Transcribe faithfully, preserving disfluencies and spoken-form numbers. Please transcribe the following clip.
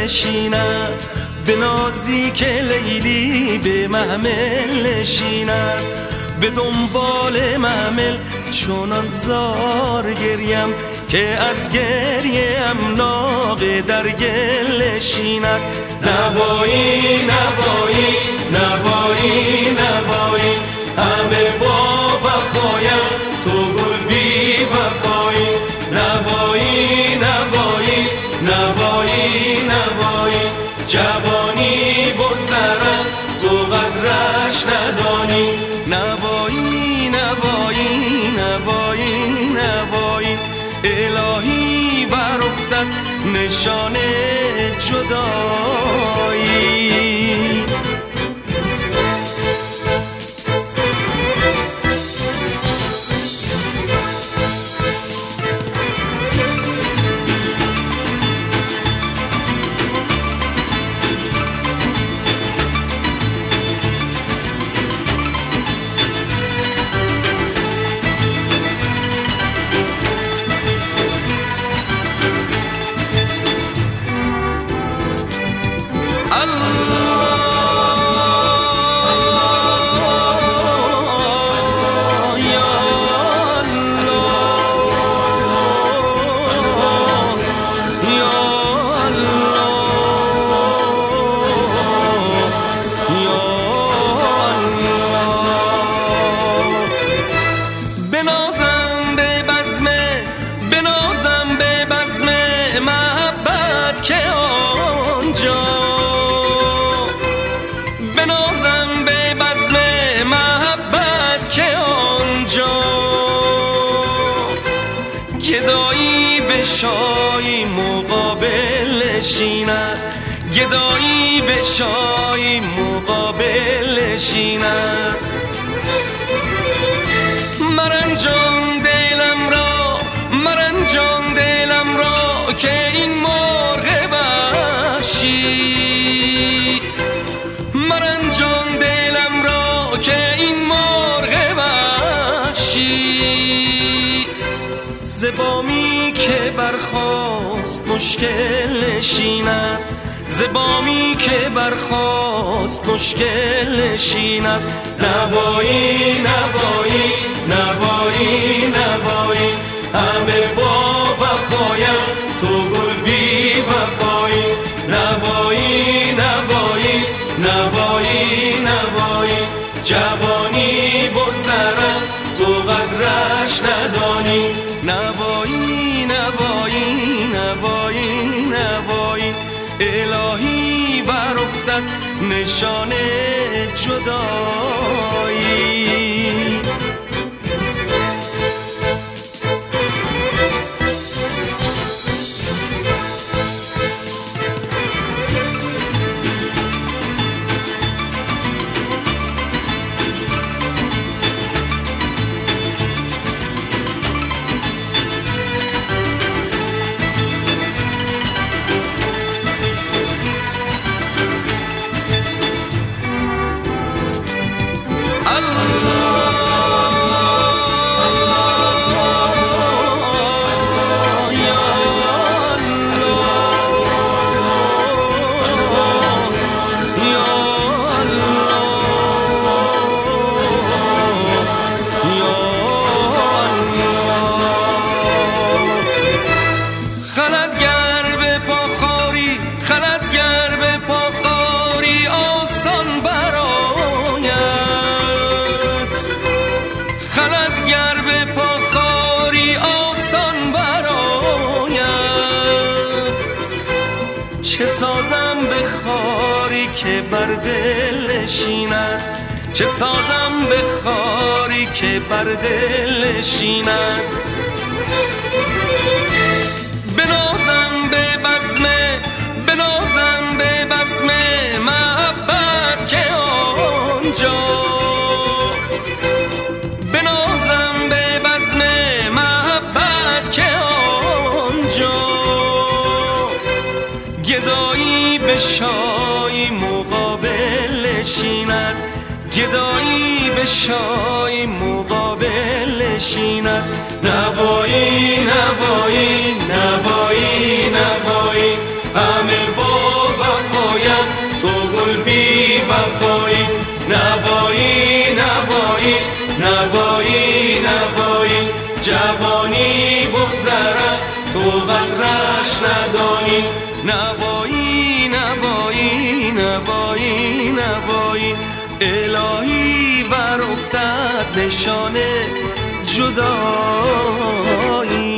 نشیند، به نازی که لیلی به محمل نشیند. به دنبال محمل چونان زار گریم که از گریه ام ناقه در گل نشیند. نوایی نوایی نوایی نوایی همه با وفایم تو گل بی وفایی. نوایی نوایی نوایی نوایی جوانی بگذرد تو قدرش ندانی. نوایی نوایی نوایی نوایی الهی بر افتد نشان جدایی. گدایی به شایی مقابل نشیند، گدایی به شایی مقابل نشیند. مرنجان دلم را مرنجان دلم را که این مرغ وحشی، مرنجان دلم را که این مرغ وحشی. زبامی که برخاست مشکل نشیند، زبامی که برخاست مشکل نشیند. نوایی نوایی نوایی نوایی همه با وفایم تو گل بی وفایی. نوایی نوایی نوایی نوایی جوانی بگذرد تو قدرش ندانی. نوایی نوایی نوایی نوایی الهی بر افتد نشان جدایی. چه سازم به خاری که بر دل نشیند، چه سازم به خاری که بر دل نشیند. بنازم به بزمه بنازم به بزمه محبت که آنجا، بنازم به بزمه محبت که آنجا. گدایی به شایی مقابل نشیند، گدایی به شایی مقابل نشیند. نوایی نوایی نوایی نوایی همه با هوایی الهی بر افتد نشانه جدایی.